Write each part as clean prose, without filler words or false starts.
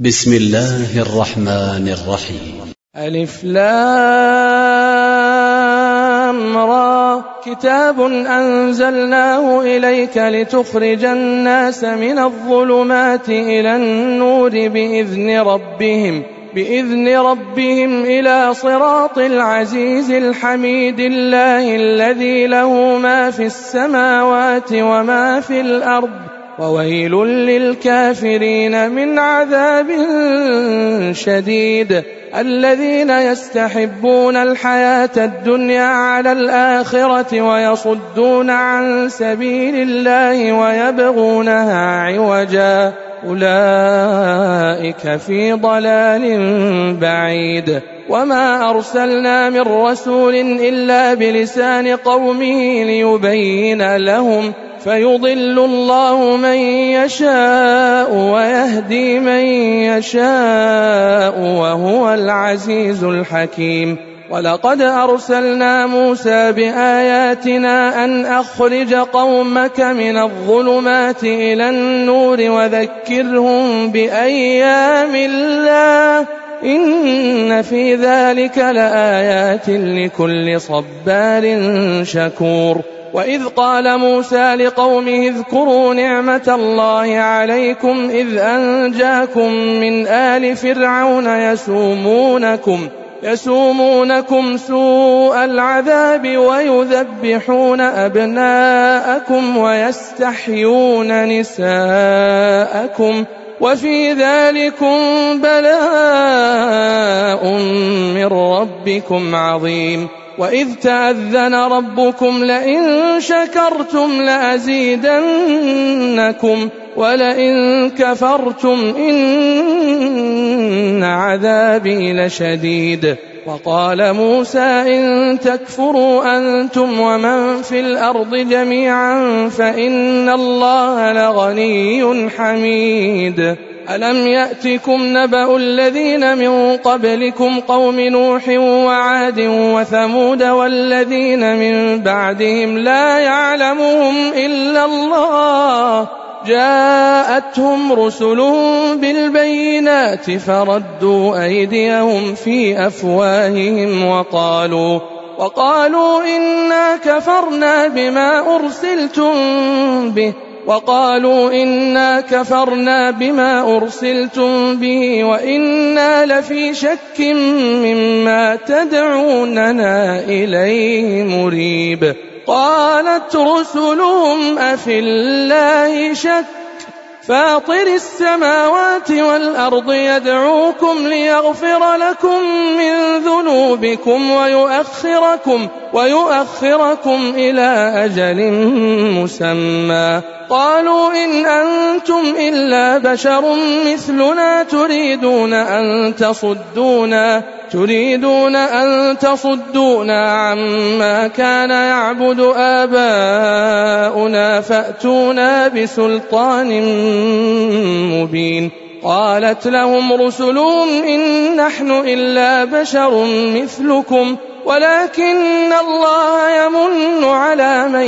بسم الله الرحمن الرحيم. ألف لام را كتاب أنزلناه إليك لتخرج الناس من الظلمات إلى النور بإذن ربهم إلى صراط العزيز الحميد الله الذي له ما في السماوات وما في الأرض وويل للكافرين من عذاب شديد الذين يستحبون الحياة الدنيا على الآخرة ويصدون عن سبيل الله ويبغونها عوجا أولئك في ضلال بعيد وما أرسلنا من رسول إلا بلسان قومه ليبين لهم فيضل الله من يشاء ويهدي من يشاء وهو العزيز الحكيم. ولقد أرسلنا موسى بآياتنا أن أخرج قومك من الظلمات إلى النور وذكرهم بأيام الله إن في ذلك لآيات لكل صبار شكور. وإذ قال موسى لقومه اذكروا نعمة الله عليكم إذ أنجاكم من آل فرعون يسومونكم سوء العذاب ويذبحون أبناءكم ويستحيون نساءكم وفي ذلكم بلاء من ربكم عظيم. وإذ تأذن ربكم لئن شكرتم لأزيدنكم ولئن كفرتم إن عذابي لشديد. وقال موسى إن تكفروا أنتم ومن في الأرض جميعا فإن الله لغني حميد. ألم يأتكم نبأ الذين من قبلكم قوم نوح وعاد وثمود والذين من بعدهم لا يعلمهم إلا الله جاءتهم رسلهم بالبينات فردوا أيديهم في أفواههم وقالوا إنا كفرنا بما أرسلتم به وإنا لفي شك مما تدعوننا إليه مريب. قالت رسلهم أفي الله شك فاطر السماوات والأرض يدعوكم ليغفر لكم من ذنوبكم ويؤخركم إلى أجل مسمى. قالوا إن أنتم إلا بشر مثلنا تريدون أن تصدونا عما كان يعبد آباؤنا فأتونا بسلطان مبين. قالت لهم رسلهم إن نحن إلا بشر مثلكم ولكن الله يمن على من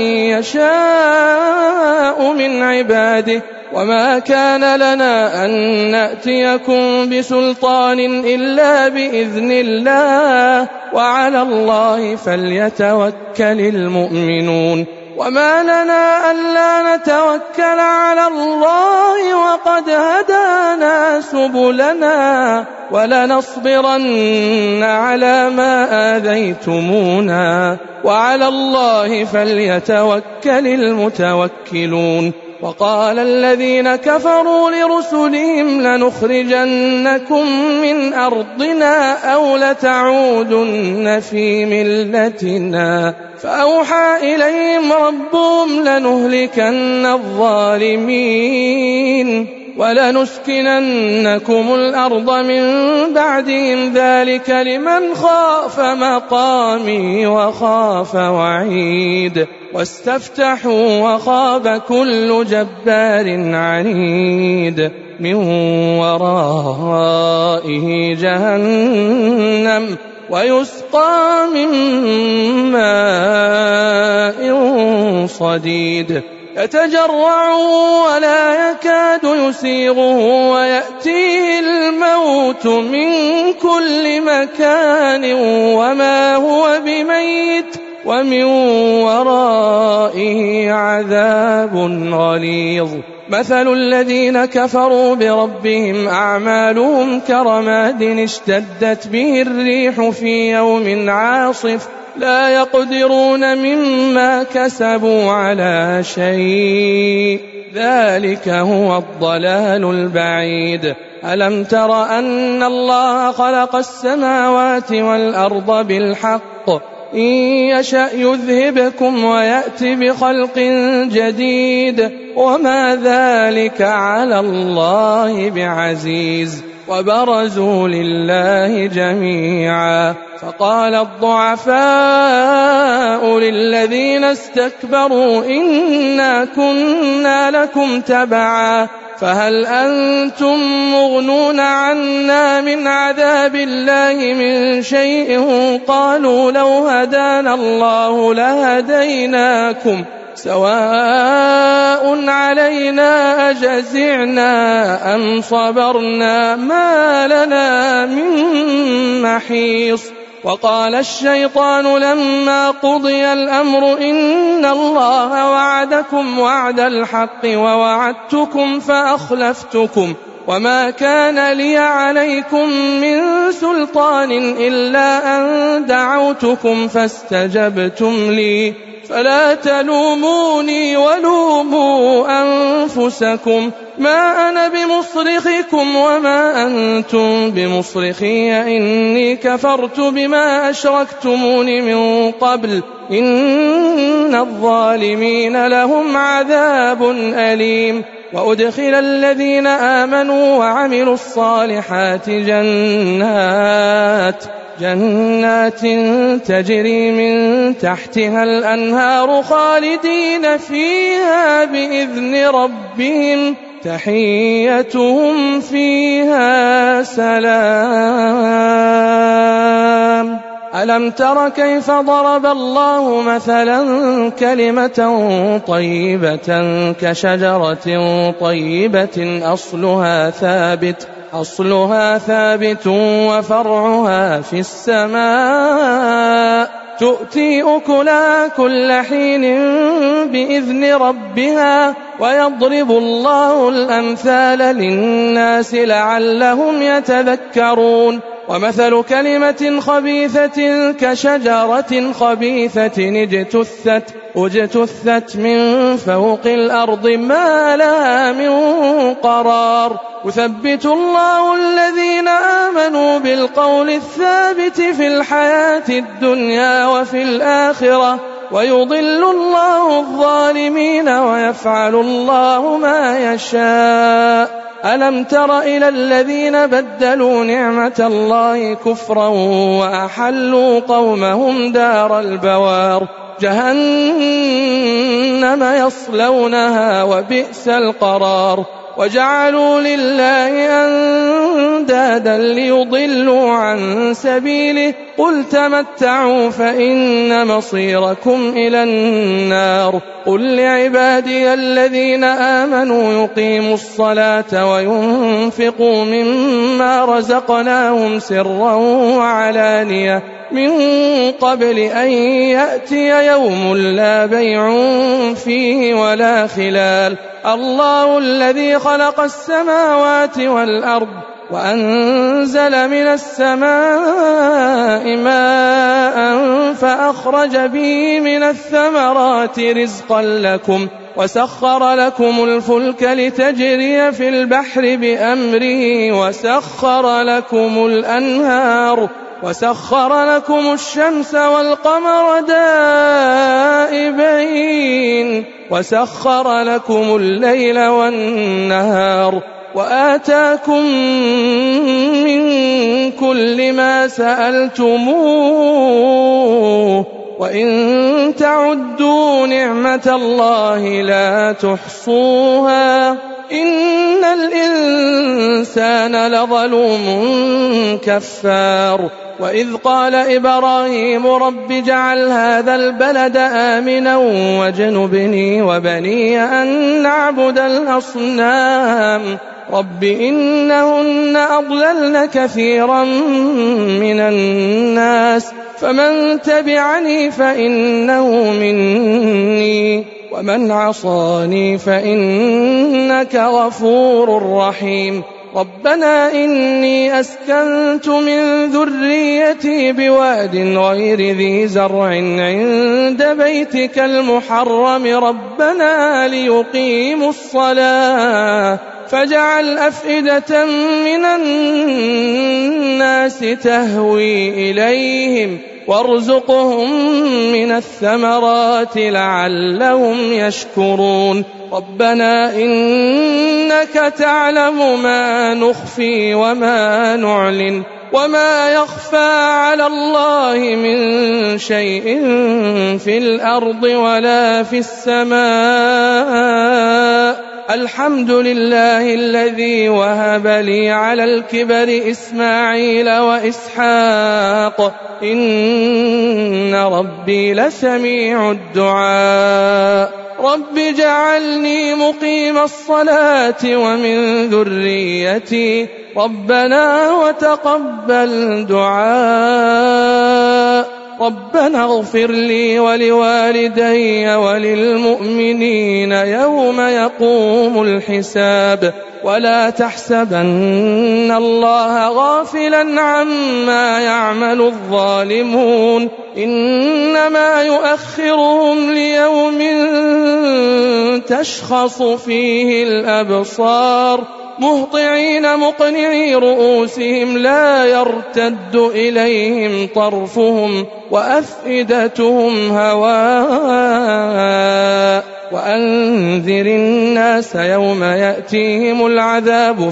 يشاء من عباده وما كان لنا أن نأتيكم بسلطان إلا بإذن الله وعلى الله فليتوكل المؤمنون. وما لنا ألا نتوكل على الله وقد هدانا سبلنا ولنصبرن على ما آذيتمونا وعلى الله فليتوكل المتوكلون. وقال الذين كفروا لرسلهم لنخرجنكم من أرضنا أو لتعودن في ملتنا فأوحى إليهم ربهم لنهلكن الظالمين ولنسكننكم الأرض من بعدهم ذلك لمن خاف مقامي وخاف وعيد. واستفتحوا وخاب كل جبار عنيد من ورائه جهنم ويسقى من ماء صديد يتجرعه ولا يكاد يسيغه ويأتيه الموت من كل مكان وما هو بميت ومن ورائه عذاب غليظ. مثل الذين كفروا بربهم أعمالهم كرماد اشتدت به الريح في يوم عاصف لا يقدرون مما كسبوا على شيء ذلك هو الضلال البعيد. ألم تر أن الله خلق السماوات والأرض بالحق إن يشأ يذهبكم ويأت بخلق جديد وما ذلك على الله بعزيز. وبرزوا لله جميعا فقال الضعفاء للذين استكبروا إنا كنا لكم تبعا فهل أنتم مغنون عنا من عذاب الله من شيء قالوا لو هدانا الله لهديناكم سواء علينا أجزعنا أم صبرنا ما لنا من محيص. وقال الشيطان لما قضي الأمر إن الله وعدكم وعد الحق ووعدتكم فأخلفتكم وما كان لي عليكم من سلطان إلا أن دعوتكم فاستجبتم لي فلا تلوموني ولوموا أنفسكم ما أنا بمصرخكم وما أنتم بمصرخي إني كفرت بما أشركتمون من قبل إن الظالمين لهم عذاب أليم. وأدخل الذين آمنوا وعملوا الصالحات جنات تجري من تحتها الأنهار خالدين فيها بإذن ربهم تحيتهم فيها سلام. ألم تر كيف ضرب الله مثلا كلمة طيبة كشجرة طيبة أصلها ثابت وفرعها في السماء تؤتي أكلها كل حين بإذن ربها ويضرب الله الأمثال للناس لعلهم يتذكرون. ومثل كلمة خبيثة كشجرة خبيثة اجتثت من فوق الأرض ما لها من قرار يثبت الله الذين آمنوا بالقول الثابت في الحياة الدنيا وفي الآخرة ويضل الله الظالمين ويفعل الله ما يشاء. ألم تر إلى الذين بدلوا نعمة الله كفرا وأحلوا قومهم دار البوار جهنم يصلونها وبئس القرار. وجعلوا لله أندادا ليضلوا عن سبيله قل تمتعوا فإن مصيركم إلى النار. قل لعبادي الذين آمنوا يقيموا الصلاة وينفقوا مما رزقناهم سرا وعلانية من قبل أن يأتي يوم لا بيع فيه ولا خلال. الله الذي خلق السماوات والأرض وأنزل من السماء ماء فأخرج به من الثمرات رزقا لكم وسخر لكم الفلك لتجري في البحر بأمره وسخر لكم الشمس والقمر دائبين وسخر لكم الليل والنهار وآتاكم من كل ما سألتموه وإن تعدوا نعمة الله لا تحصوها إن الإنسان لظلوم كفار وإذ قال إبراهيم رب اجعل هذا البلد آمنا واجنبني وبني أن نعبد الأصنام رب إنهن أضللن كثيرا من الناس فمن تبعني فإنه مني ومن عصاني فإنك غفور رحيم ربنا إني أسكنت من ذريتي بواد غير ذي زرع عند بيتك المحرم ربنا ليقيموا الصلاة فاجعل أفئدة من الناس تهوي إليهم وارزقهم من الثمرات لعلهم يشكرون ربنا إنك تعلم ما نخفي وما نعلن وما يخفى على الله من شيء في الأرض ولا في السماء الحمد لله الذي وهب لي على الكبر إسماعيل وإسحاق إن ربي لسميع الدعاء رب اجعلني مقيم الصلاة ومن ذريتي ربنا وتقبل دعاء ربنا اغفر لي ولوالدي وللمؤمنين يوم يقوم الحساب ولا تحسبن الله غافلا عما يعمل الظالمون إنما يؤخرهم ليوم تشخص فيه الأبصار مهطعين مقنعي رؤوسهم لا يرتد إليهم طرفهم وأفئدتهم هواء وأنذر الناس يوم يأتيهم العذاب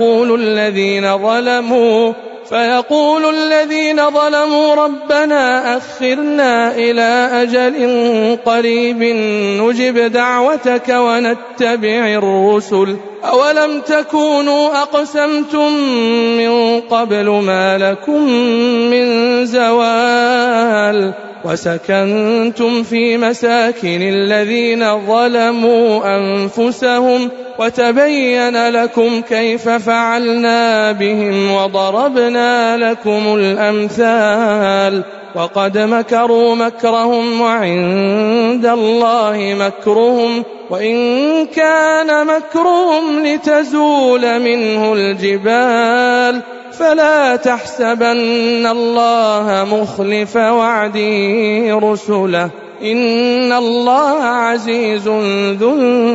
فيقول الذين ظلموا ربنا أخرنا إلى أجل قريب نجب دعوتك ونتبع الرسل أولم تكونوا أقسمتم من قبل ما لكم من زوال وسكنتم في مساكن الذين ظلموا أنفسهم وتبين لكم كيف فعلنا بهم وضربنا لكم الأمثال وقد مكروا مكرهم وعند الله مكرهم وإن كان مكرهم لتزول منه الجبال فلا تحسبن الله مخلف وعده رسله إن الله عزيز ذو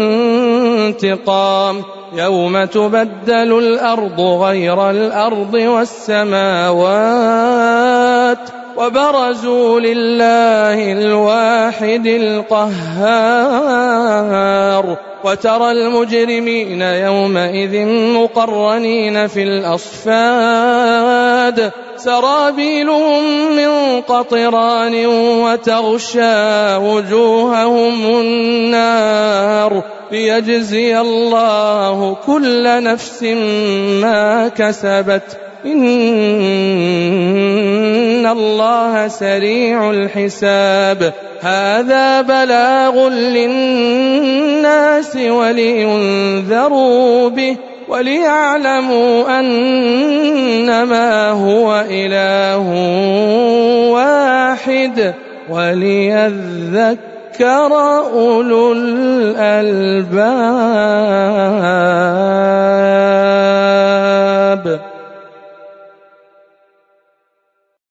انتقام يوم تبدل الأرض غير الأرض والسماوات وبرزوا لله الواحد القهار وترى المجرمين يومئذ مقرنين في الأصفاد سرابيلهم من قطران وتغشى وجوههم النار ليجزي الله كل نفس ما كسبت إن الله سريع الحساب هذا بلاغ للناس ولينذروا به وليعلموا أنما هو إله واحد وليذكر أولو الألباب.